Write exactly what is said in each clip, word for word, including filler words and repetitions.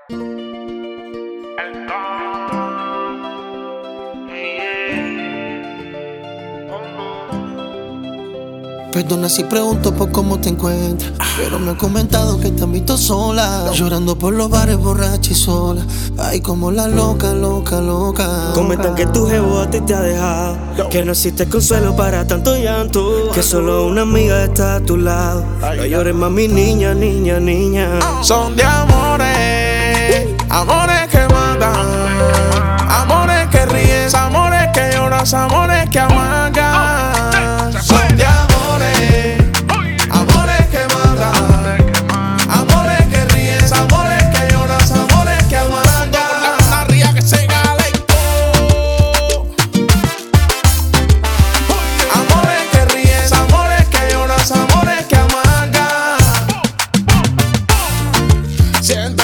Perdona si pregunto por cómo te encuentras, pero me han comentado que te han visto sola, llorando por los bares, borracha y sola. Ay, como la loca, loca, loca. Comentan que tu jevo a ti te ha dejado, que no existe consuelo para tanto llanto, que solo una amiga está a tu lado. No llores más, mi niña, niña, niña. Son de amores, amores que matan, amores que ríes, amores que lloras, amores que amargan. Son de amores, amores que matan, amores que ríes, amores que lloras, amores que amargan. La ría que se calentó. Amores que ríes, amores que lloras, amores que amargan. Siente.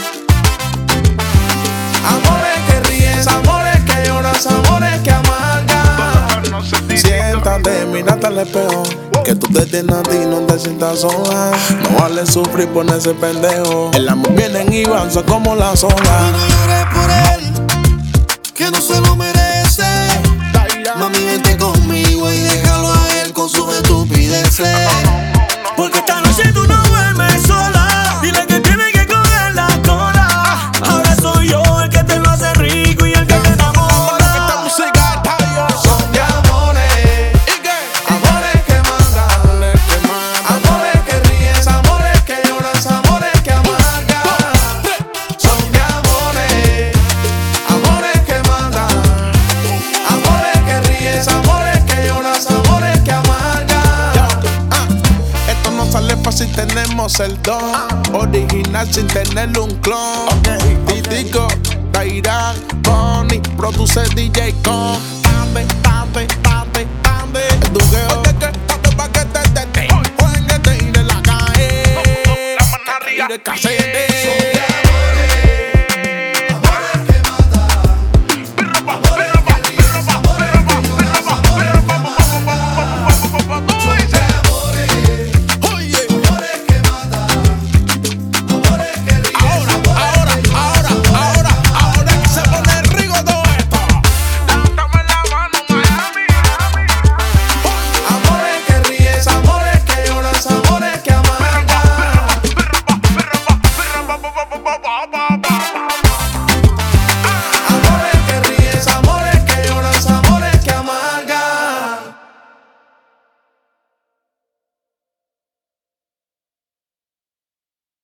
Amores que ríes, amores que lloras, amores que amargan. Siéntate, mírate al espejo, que tú te tienes a ti, no te sientas sola. No vale sufrir por ese pendejo. El amor vienen y van, son como las olas. Y no llores por él, que no se lo merece. Mami, vente conmigo y déjalo a él con sus estupideces. Porque esta noche tú no duermes sola. Dile que tiene que coger la cola. Ahora soy yo el que te lo hace rico y el que te enamora. Esta música está yo. Son de amores, ¿y qué? Amores que mandan, amores que ríes, amores que lloras, amores que amargan. Son de amores, amores que mandan, amores que ríes, amores que lloras, amores que amargan. Ah, esto no sale fácil, tenemos el don original sin tener un clon. Titico, Daira, Bonnie, produce D J con Tambe, tambe, tambe, tambe. El duqueo, oye que tambe pa' que te te te. Oye que te iré la calle. La manarría. Y de calle.